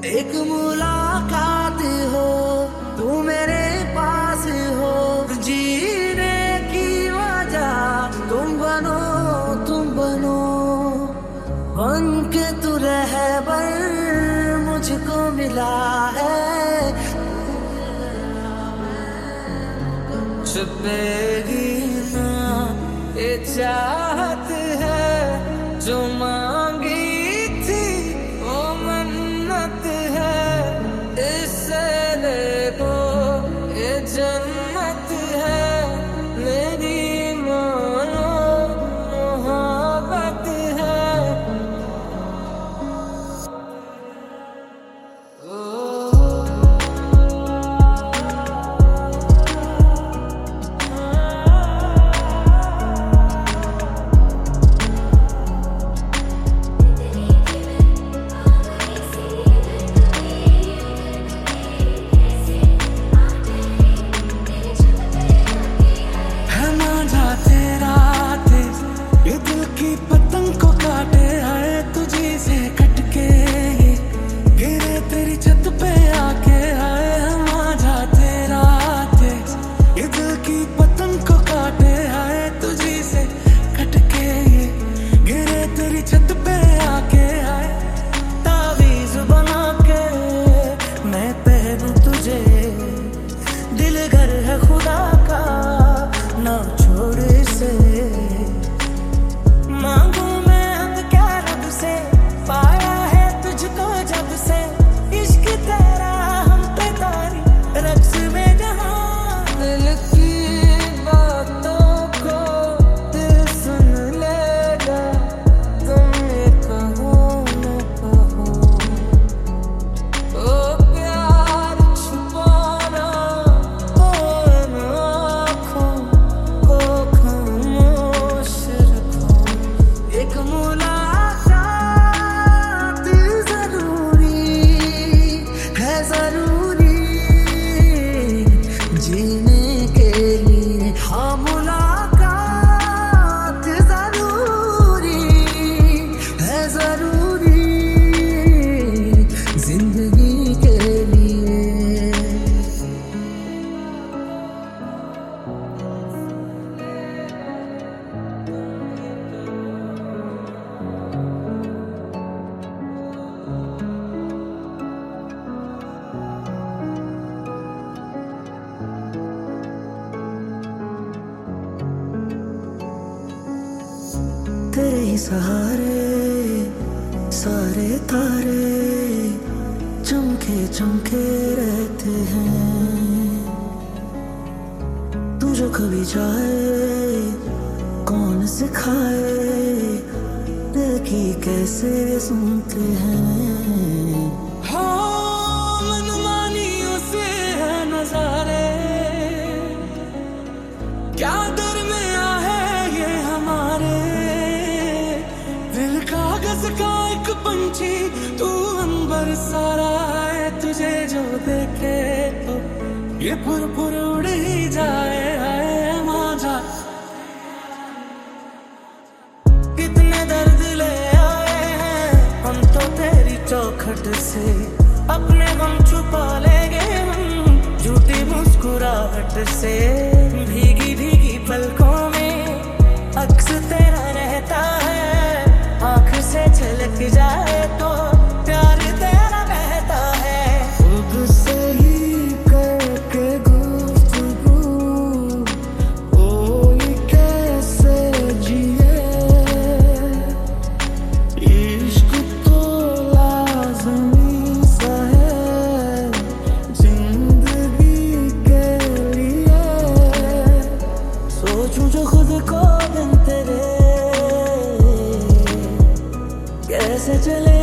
एक मुलाकात हो, तू मेरे पास हो, जीने की वजह तुम बनो बन के तू रहबर मुझको मिला है। छुपेगी ना ये चाहत है जो मांगी थी वो मन्नत है, इससे देखो ये जन्नत है, मेरी मानो मोहब्बत है। पतंग को काटे आए तुझी से कटके, गिरे तेरी छत पे आके आए हम आजा तेरा तेज। ये दिल की पतंग को काटे आए तुझी से कटके, गिरे तेरी छत पे आके आए। तावीज बना के मैं पहनूं तुझे, दिल घर है खुदा का ना छोड़ इसे। मांगू मैं अब क्या रब से, पाया है तुझको जब से, इश्क तेरा हम पे तारी रक्स में जहां। दिल की बातों को दिल सुन लेगा, तुम ये कहो न कहो। ओ प्यार छुपाना हो इन आँखों को खामोश रखो। एक मुलाकात जरूरी जीने के लिए, हाँ मुलाकात जरूरी जिंदगी के लिए। तेरे ही सहारे सारे तारे चमके चमके रहते हैं। तू जो कभी जाए कौन सिखाए, दिल की कैसे सुनते हैं। हो मनमानियों से है नजारे, क्या दरमिया है ये हमारे। दिल कागज का एक पंछी तू अंबर सारा है, तुझे जो देखे तो ये फुर उड़ ही जाए। हाय माजा कितने दर्द ले आए हैं हम तो तेरी चौखट से, अपने गम छुपा लेंगे हम झूठी मुस्कुराहट से। भीगी भीगी पलकों में अक्स तेरा रहता है, आँख से झलक जाए तो प्यार तेरा बहता है। खुद से ही करके गुफ्तगू ओ ये कैसे जिए, इश्क तो लाज़मी सा है जिंदगी के लिए। सोचूं जो खुद को बिन तेरे कैसे चले